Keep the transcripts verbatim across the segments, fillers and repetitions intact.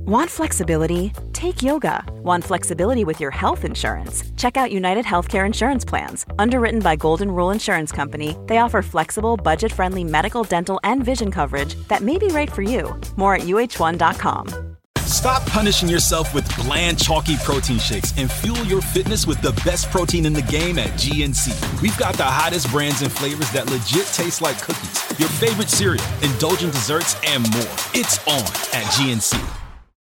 Want flexibility? Take yoga. Want flexibility with your health insurance? Check out United Healthcare Insurance Plans. Underwritten by Golden Rule Insurance Company, they offer flexible, budget-friendly medical, dental, and vision coverage that may be right for you. More at U H one dot com. Stop punishing yourself with bland, chalky protein shakes and fuel your fitness with the best protein in the game at G N C. We've got the hottest brands and flavors that legit taste like cookies, your favorite cereal, indulgent desserts, and more. It's on at G N C.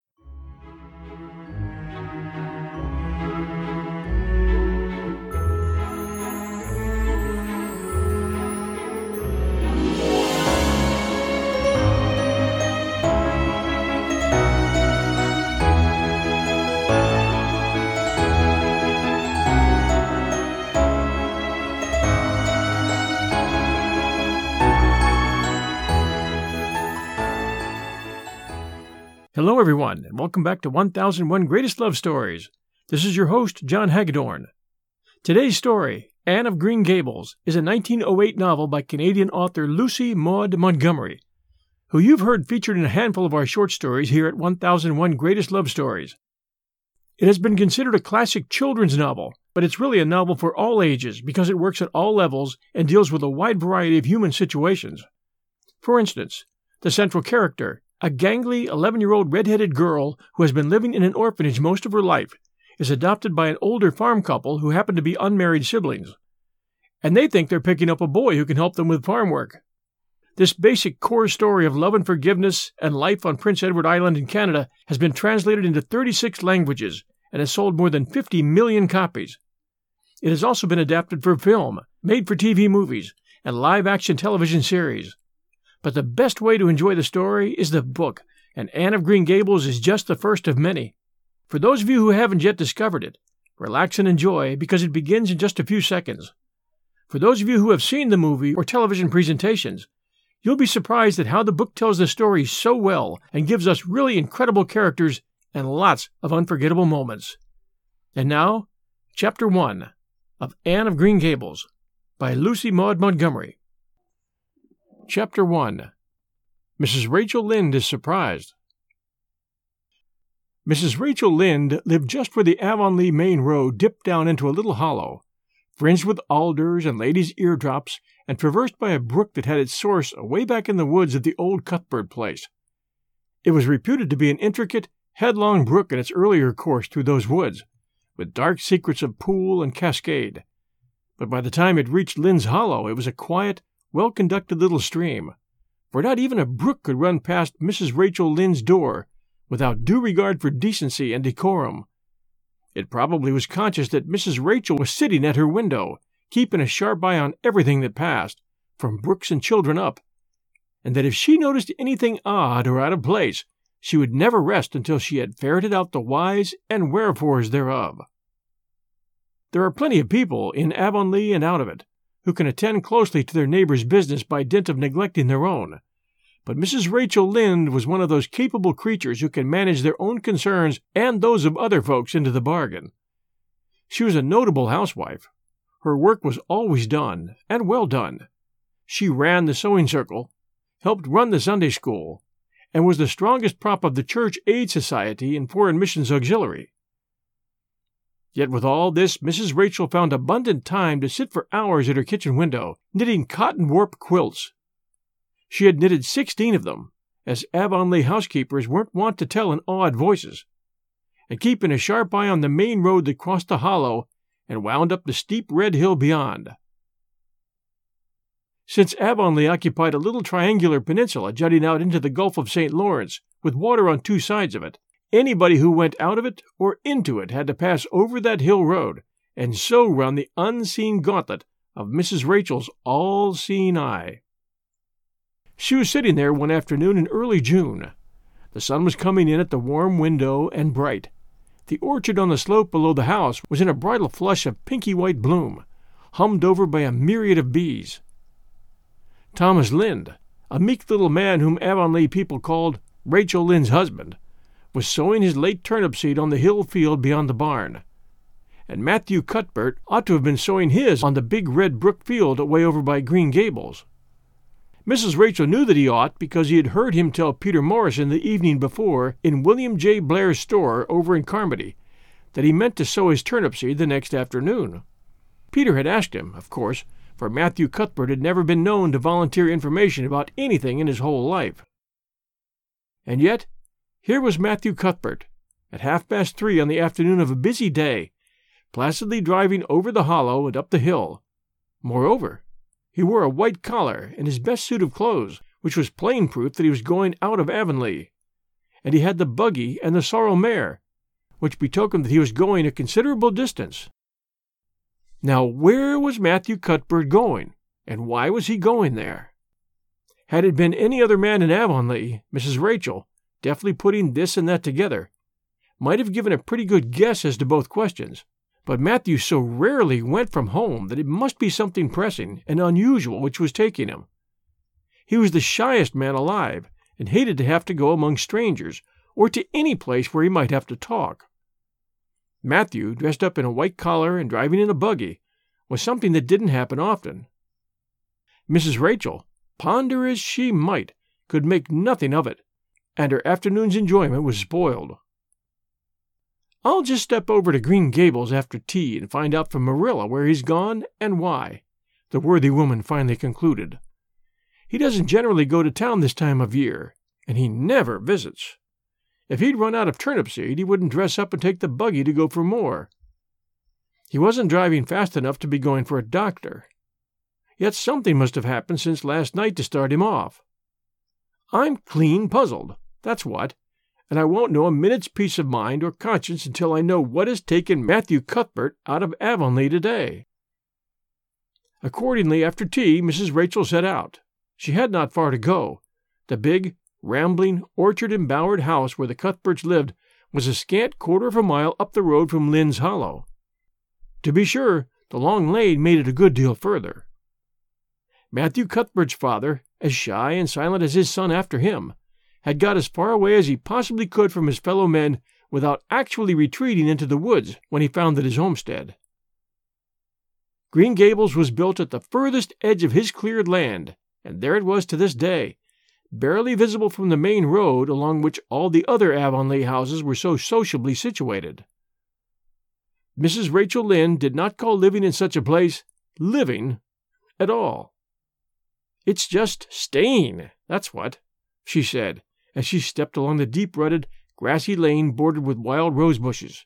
Hello, everyone, and welcome back to one thousand one Greatest Love Stories. This is your host, John Hagedorn. Today's story, Anne of Green Gables, is a nineteen oh eight novel by Canadian author Lucy Maud Montgomery, who you've heard featured in a handful of our short stories here at one thousand one Greatest Love Stories. It has been considered a classic children's novel, but it's really a novel for all ages because it works at all levels and deals with a wide variety of human situations. For instance, the central character, a gangly eleven-year-old red-headed girl who has been living in an orphanage most of her life, is adopted by an older farm couple who happen to be unmarried siblings. And they think they're picking up a boy who can help them with farm work. This basic core story of love and forgiveness and life on Prince Edward Island in Canada has been translated into thirty-six languages and has sold more than fifty million copies. It has also been adapted for film, made-for-T V movies, and live-action television series. But the best way to enjoy the story is the book, and Anne of Green Gables is just the first of many. For those of you who haven't yet discovered it, relax and enjoy because it begins in just a few seconds. For those of you who have seen the movie or television presentations, you'll be surprised at how the book tells the story so well and gives us really incredible characters and lots of unforgettable moments. And now, Chapter one of Anne of Green Gables by Lucy Maud Montgomery. Chapter one. Missus Rachel Lynde is surprised. Missus Rachel Lynde lived just where the Avonlea main road dipped down into a little hollow, fringed with alders and ladies' eardrops, and traversed by a brook that had its source away back in the woods of the old Cuthbert place. It was reputed to be an intricate, headlong brook in its earlier course through those woods, with dark secrets of pool and cascade. But by the time it reached Lynde's Hollow, it was a quiet, well-conducted little stream, for not even a brook could run past Missus Rachel Lynde's door without due regard for decency and decorum. It probably was conscious that Missus Rachel was sitting at her window, keeping a sharp eye on everything that passed, from brooks and children up, and that if she noticed anything odd or out of place, she would never rest until she had ferreted out the whys and wherefores thereof. There are plenty of people, in Avonlea and out of it, who can attend closely to their neighbor's business by dint of neglecting their own. But Missus Rachel Lynde was one of those capable creatures who can manage their own concerns and those of other folks into the bargain. She was a notable housewife. Her work was always done, and well done. She ran the sewing circle, helped run the Sunday school, and was the strongest prop of the Church Aid Society and Foreign Missions Auxiliary. Yet with all this, Missus Rachel found abundant time to sit for hours at her kitchen window, knitting cotton warp quilts. She had knitted sixteen of them, as Avonlea housekeepers weren't wont to tell in awed voices, and keeping a sharp eye on the main road that crossed the hollow and wound up the steep red hill beyond. Since Avonlea occupied a little triangular peninsula jutting out into the Gulf of Saint Lawrence, with water on two sides of it, anybody who went out of it or into it had to pass over that hill road, and so run the unseen gauntlet of Missus Rachel's all-seeing eye. She was sitting there one afternoon in early June. The sun was coming in at the warm window and bright. The orchard on the slope below the house was in a bridal flush of pinky-white bloom, hummed over by a myriad of bees. Thomas Lynde, a meek little man whom Avonlea people called Rachel Lynde's husband, was sowing his late turnip seed on the hill field beyond the barn, and Matthew Cuthbert ought to have been sowing his on the big red brook field away over by Green Gables. Missus Rachel knew that he ought because he had heard him tell Peter Morrison the evening before in William J. Blair's store over in Carmody that he meant to sow his turnip seed the next afternoon. Peter had asked him, of course, for Matthew Cuthbert had never been known to volunteer information about anything in his whole life. And yet, here was Matthew Cuthbert, at half past three on the afternoon of a busy day, placidly driving over the hollow and up the hill. Moreover, he wore a white collar and his best suit of clothes, which was plain proof that he was going out of Avonlea. And he had the buggy and the sorrel mare, which betokened that he was going a considerable distance. Now, where was Matthew Cuthbert going, and why was he going there? Had it been any other man in Avonlea, Missus Rachel, deftly putting this and that together, might have given a pretty good guess as to both questions. But Matthew so rarely went from home that it must be something pressing and unusual which was taking him. He was the shyest man alive, and hated to have to go among strangers, or to any place where he might have to talk. Matthew, dressed up in a white collar and driving in a buggy, was something that didn't happen often. Missus Rachel, ponder as she might, could make nothing of it, and her afternoon's enjoyment was spoiled. "I'll just step over to Green Gables after tea and find out from Marilla where he's gone and why," the worthy woman finally concluded. "He doesn't generally go to town this time of year, and he never visits. If he'd run out of turnip seed, he wouldn't dress up and take the buggy to go for more. He wasn't driving fast enough to be going for a doctor. Yet something must have happened since last night to start him off. I'm clean puzzled, that's what, and I won't know a minute's peace of mind or conscience until I know what has taken Matthew Cuthbert out of Avonlea today." Accordingly, after tea, Missus Rachel set out. She had not far to go. The big, rambling, orchard-embowered house where the Cuthberts lived was a scant quarter of a mile up the road from Lynn's Hollow. To be sure, the long lane made it a good deal further. Matthew Cuthbert's father, as shy and silent as his son after him, had got as far away as he possibly could from his fellow men without actually retreating into the woods when he founded his homestead. Green Gables was built at the furthest edge of his cleared land, and there it was to this day, barely visible from the main road along which all the other Avonlea houses were so sociably situated. Missus Rachel Lynde did not call living in such a place living at all. "It's just staying, that's what," she said, as she stepped along the deep-rutted, grassy lane bordered with wild rose bushes.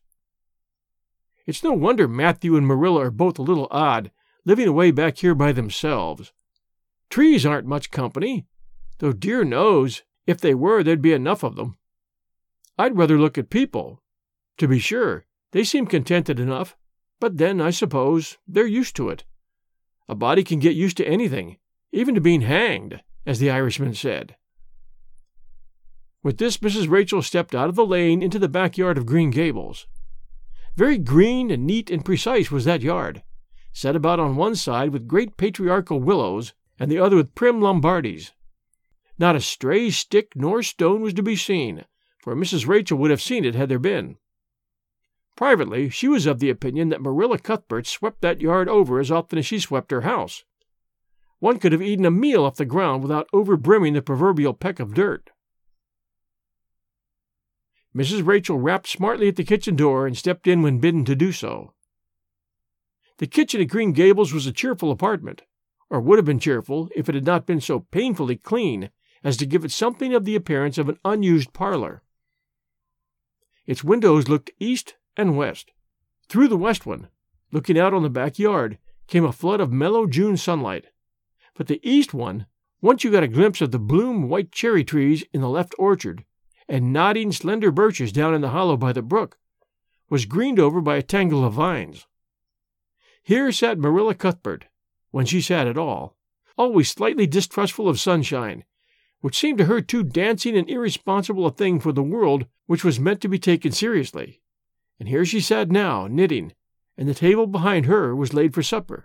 "It's no wonder Matthew and Marilla are both a little odd, living away back here by themselves. Trees aren't much company, though dear knows, if they were, there'd be enough of them. I'd rather look at people. To be sure, they seem contented enough, but then, I suppose, they're used to it. A body can get used to anything, even to being hanged, as the Irishman said." With this, Missus Rachel stepped out of the lane into the backyard of Green Gables. Very green and neat and precise was that yard, set about on one side with great patriarchal willows, and the other with prim Lombardies. Not a stray stick nor stone was to be seen, for Missus Rachel would have seen it had there been. Privately, she was of the opinion that Marilla Cuthbert swept that yard over as often as she swept her house. One could have eaten a meal off the ground without over-brimming the proverbial peck of dirt. Missus Rachel rapped smartly at the kitchen door and stepped in when bidden to do so. The kitchen at Green Gables was a cheerful apartment, or would have been cheerful if it had not been so painfully clean as to give it something of the appearance of an unused parlor. Its windows looked east and west. Through the west one, looking out on the backyard, came a flood of mellow June sunlight. But the east one, once you got a glimpse of the bloom white cherry trees in the left orchard, and nodding slender birches down in the hollow by the brook, was greened over by a tangle of vines. Here sat Marilla Cuthbert, when she sat at all, always slightly distrustful of sunshine, which seemed to her too dancing and irresponsible a thing for the world which was meant to be taken seriously. And here she sat now, knitting, and the table behind her was laid for supper.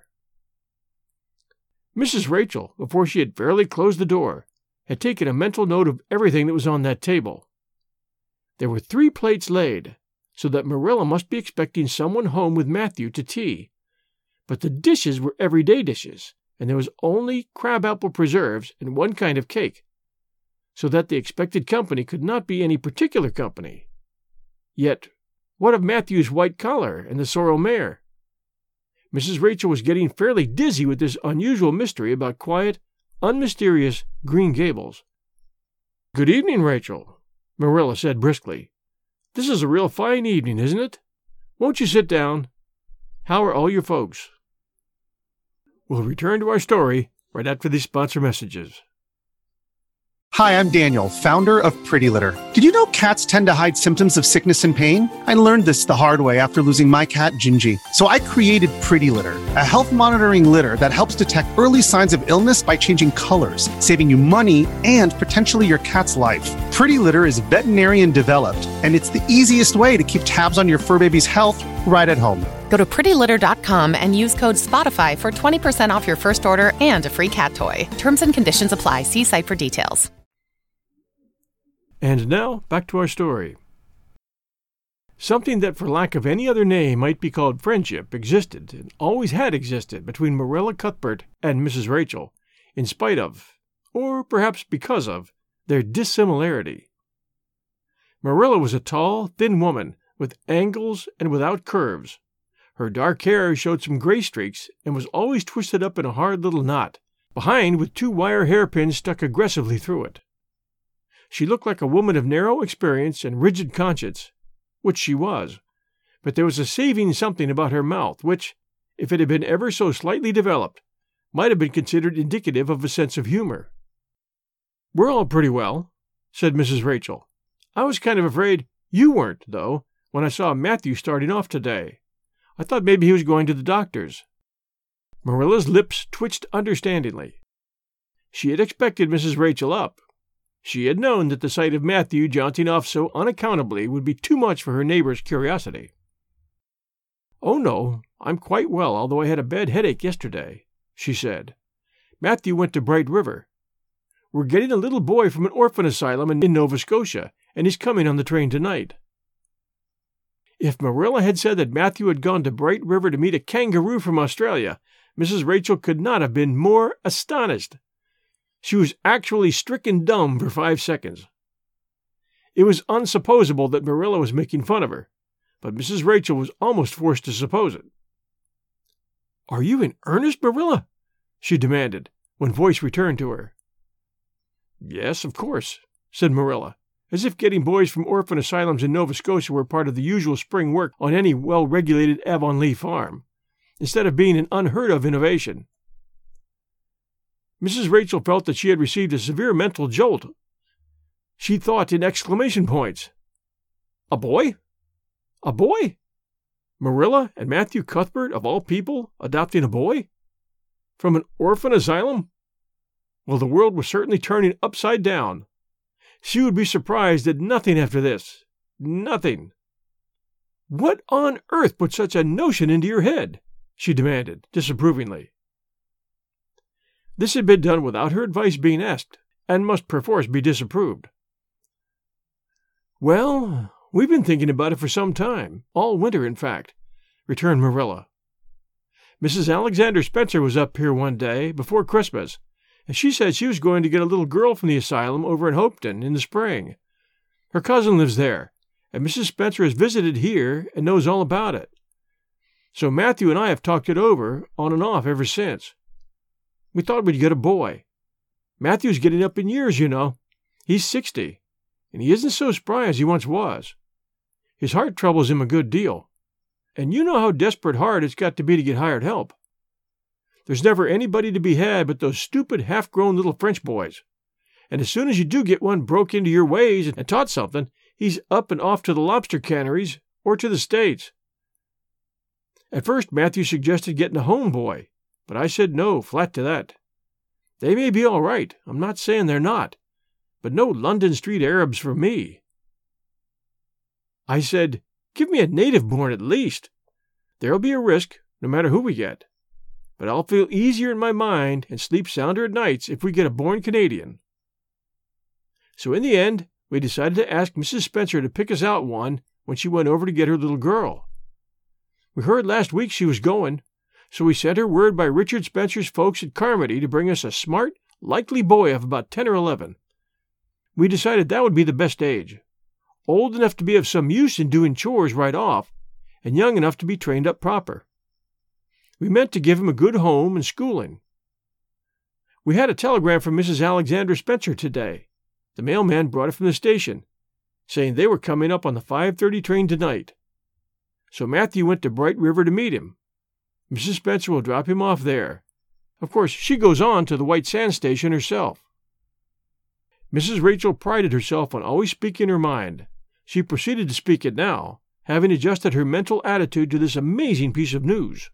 Missus Rachel, before she had fairly closed the door, had taken a mental note of everything that was on that table. There were three plates laid, so that Marilla must be expecting someone home with Matthew to tea. But the dishes were everyday dishes, and there was only crabapple preserves and one kind of cake, so that the expected company could not be any particular company. Yet, what of Matthew's white collar and the sorrel mare? Missus Rachel was getting fairly dizzy with this unusual mystery about quiet, unmysterious Green Gables. "Good evening, Rachel," Marilla said briskly. "This is a real fine evening, isn't it? Won't you sit down? How are all your folks?" We'll return to our story right after these sponsor messages. Hi, I'm Daniel, founder of Pretty Litter. Did you know cats tend to hide symptoms of sickness and pain? I learned this the hard way after losing my cat, Gingy. So I created Pretty Litter, a health monitoring litter that helps detect early signs of illness by changing colors, saving you money and potentially your cat's life. Pretty Litter is veterinarian developed, and it's the easiest way to keep tabs on your fur baby's health right at home. Go to pretty litter dot com and use code SPOTIFY for twenty percent off your first order and a free cat toy. Terms and conditions apply. See site for details. And now, back to our story. Something that for lack of any other name might be called friendship existed, and always had existed, between Marilla Cuthbert and Missus Rachel, in spite of, or perhaps because of, their dissimilarity. Marilla was a tall, thin woman, with angles and without curves. Her dark hair showed some gray streaks and was always twisted up in a hard little knot, behind with two wire hairpins stuck aggressively through it. She looked like a woman of narrow experience and rigid conscience, which she was, but there was a saving something about her mouth which, if it had been ever so slightly developed, might have been considered indicative of a sense of humor. "We're all pretty well," said Missus Rachel. "I was kind of afraid you weren't, though, when I saw Matthew starting off today. I thought maybe he was going to the doctor's." Marilla's lips twitched understandingly. She had expected Missus Rachel up. She had known that the sight of Matthew jaunting off so unaccountably would be too much for her neighbor's curiosity. "Oh, no, I'm quite well, although I had a bad headache yesterday," she said. "Matthew went to Bright River. We're getting a little boy from an orphan asylum in Nova Scotia, and he's coming on the train tonight." If Marilla had said that Matthew had gone to Bright River to meet a kangaroo from Australia, Missus Rachel could not have been more astonished. She was actually stricken dumb for five seconds. It was unsupposable that Marilla was making fun of her, but Missus Rachel was almost forced to suppose it. "Are you in earnest, Marilla?" she demanded, when voice returned to her. "Yes, of course," said Marilla, as if getting boys from orphan asylums in Nova Scotia were part of the usual spring work on any well-regulated Avonlea farm, instead of being an unheard-of innovation. Missus Rachel felt that she had received a severe mental jolt. She thought in exclamation points. A boy? A boy? Marilla and Matthew Cuthbert, of all people, adopting a boy? From an orphan asylum? Well, the world was certainly turning upside down. She would be surprised at nothing after this. Nothing. "What on earth put such a notion into your head?" she demanded, disapprovingly. This had been done without her advice being asked, and must perforce be disapproved. "Well, we've been thinking about it for some time, all winter, in fact," returned Marilla. "Missus Alexander Spencer was up here one day, before Christmas, and she said she was going to get a little girl from the asylum over in Hopeton in the spring. Her cousin lives there, and Missus Spencer has visited here and knows all about it. So Matthew and I have talked it over, on and off, ever since. We thought we'd get a boy. Matthew's getting up in years, you know. He's sixty, and he isn't so spry as he once was. His heart troubles him a good deal, and you know how desperate hard it's got to be to get hired help. There's never anybody to be had but those stupid half-grown little French boys, and as soon as you do get one broke into your ways and taught something, he's up and off to the lobster canneries or to the States. At first Matthew suggested getting a home boy, but I said no, flat to that. They may be all right, I'm not saying they're not, but no London Street Arabs for me. I said, give me a native born at least. There'll be a risk, no matter who we get, but I'll feel easier in my mind and sleep sounder at nights if we get a born Canadian. So in the end, we decided to ask Missus Spencer to pick us out one when she went over to get her little girl. We heard last week she was going, so we sent her word by Richard Spencer's folks at Carmody to bring us a smart, likely boy of about ten or eleven. We decided that would be the best age. Old enough to be of some use in doing chores right off, and young enough to be trained up proper. We meant to give him a good home and schooling. We had a telegram from Missus Alexander Spencer today. The mailman brought it from the station, saying they were coming up on the five thirty train tonight. So Matthew went to Bright River to meet him. Missus Spencer will drop him off there. Of course, she goes on to the White Sands station herself. Missus Rachel prided herself on always speaking her mind. She proceeded to speak it now, having adjusted her mental attitude to this amazing piece of news.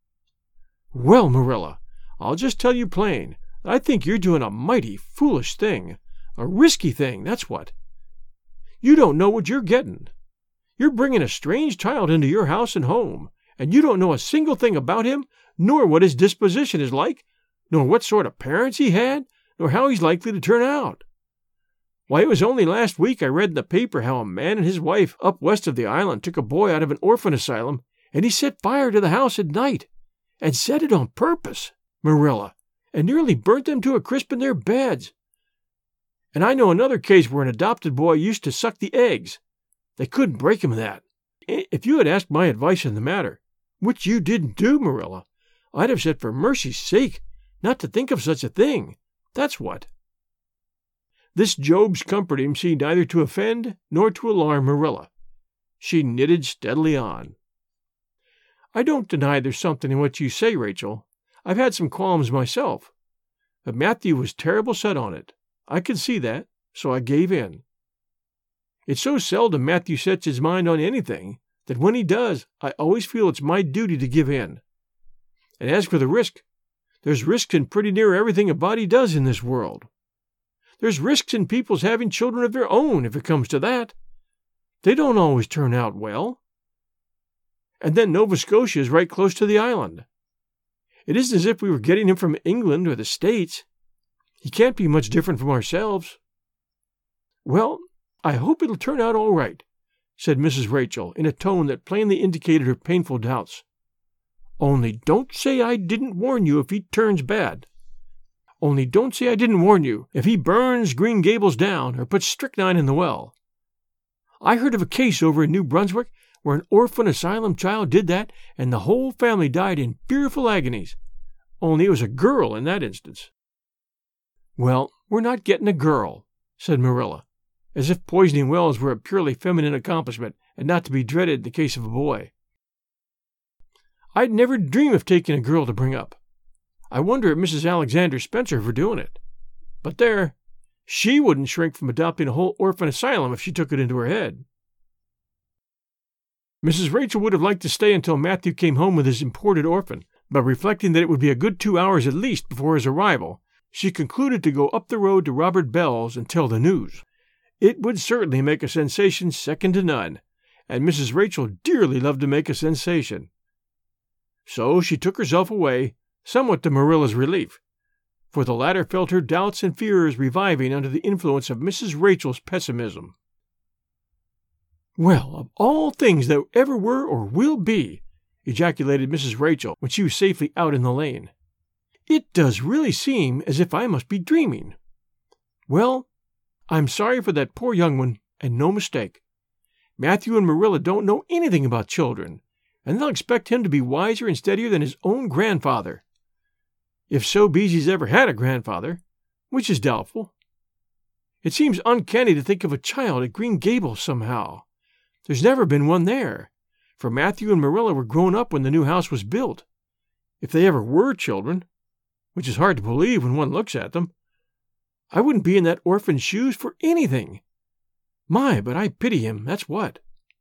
Well, Marilla, I'll just tell you plain that I think you're doing a mighty foolish thing. A risky thing, that's what. You don't know what you're getting. You're bringing a strange child into your house and home, and you don't know a single thing about him, nor what his disposition is like, nor what sort of parents he had, nor how he's likely to turn out. Why, it was only last week I read in the paper how a man and his wife up west of the island took a boy out of an orphan asylum, and he set fire to the house at night, and set it on purpose, Marilla, and nearly burnt them to a crisp in their beds. And I know another case where an adopted boy used to suck the eggs. They couldn't break him of that. If you had asked my advice in the matter, which you didn't do, Marilla, I'd have said for mercy's sake not to think of such a thing. That's what. This Job's comforting seemed neither to offend nor to alarm Marilla. She knitted steadily on. I don't deny there's something in what you say, Rachel. I've had some qualms myself. But Matthew was terrible set on it. I could see that, so I gave in. It's so seldom Matthew sets his mind on anything that when he does, I always feel it's my duty to give in. And as for the risk, there's risks in pretty near everything a body does in this world. There's risks in people's having children of their own, if it comes to that. They don't always turn out well. And then Nova Scotia is right close to the island. It isn't as if we were getting him from England or the States. He can't be much different from ourselves. Well, I hope it'll turn out all right, said Missus Rachel in a tone that plainly indicated her painful doubts. Only don't say I didn't warn you if he turns bad. Only don't say I didn't warn you if he burns Green Gables down or puts strychnine in the well. I heard of a case over in New Brunswick where an orphan asylum child did that, and the whole family died in fearful agonies. Only it was a girl in that instance. Well, we're not getting a girl, said Marilla, as if poisoning wells were a purely feminine accomplishment and not to be dreaded in the case of a boy. I'd never dream of taking a girl to bring up. I wonder at Missus Alexander Spencer for doing it. But there, she wouldn't shrink from adopting a whole orphan asylum if she took it into her head. Missus Rachel would have liked to stay until Matthew came home with his imported orphan, but reflecting that it would be a good two hours at least before his arrival, she concluded to go up the road to Robert Bell's and tell the news. It would certainly make a sensation second to none, and Missus Rachel dearly loved to make a sensation. So she took herself away, somewhat to Marilla's relief, for the latter felt her doubts and fears reviving under the influence of Missus Rachel's pessimism. Well, of all things that ever were or will be, ejaculated Missus Rachel when she was safely out in the lane. It does really seem as if I must be dreaming. Well, I'm sorry for that poor young one, and no mistake. Matthew and Marilla don't know anything about children, and they'll expect him to be wiser and steadier than his own grandfather. If so be's he's ever had a grandfather, which is doubtful. It seems uncanny to think of a child at Green Gables somehow. There's never been one there, for Matthew and Marilla were grown up when the new house was built. If they ever were children, which is hard to believe when one looks at them, I wouldn't be in that orphan's shoes for anything. My, but I pity him, that's what.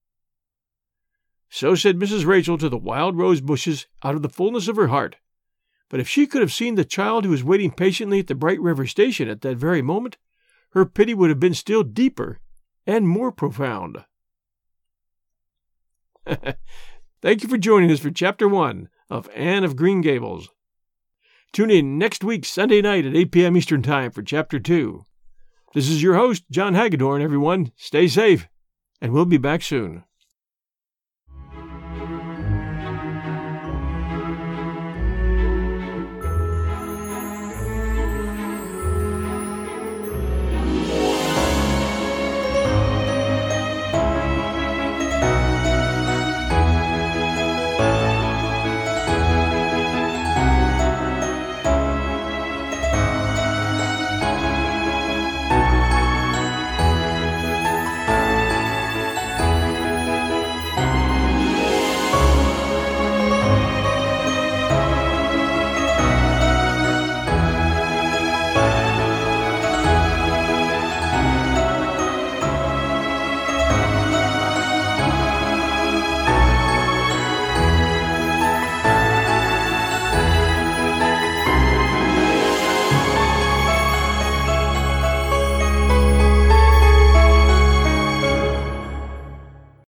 So said Missus Rachel to the wild rose bushes out of the fullness of her heart. But if she could have seen the child who was waiting patiently at the Bright River station at that very moment, her pity would have been still deeper and more profound. Thank you for joining us for Chapter one of Anne of Green Gables. Tune in next week, Sunday night at eight p.m. Eastern Time for Chapter two. This is your host, John Hagedorn, everyone. Stay safe, and we'll be back soon.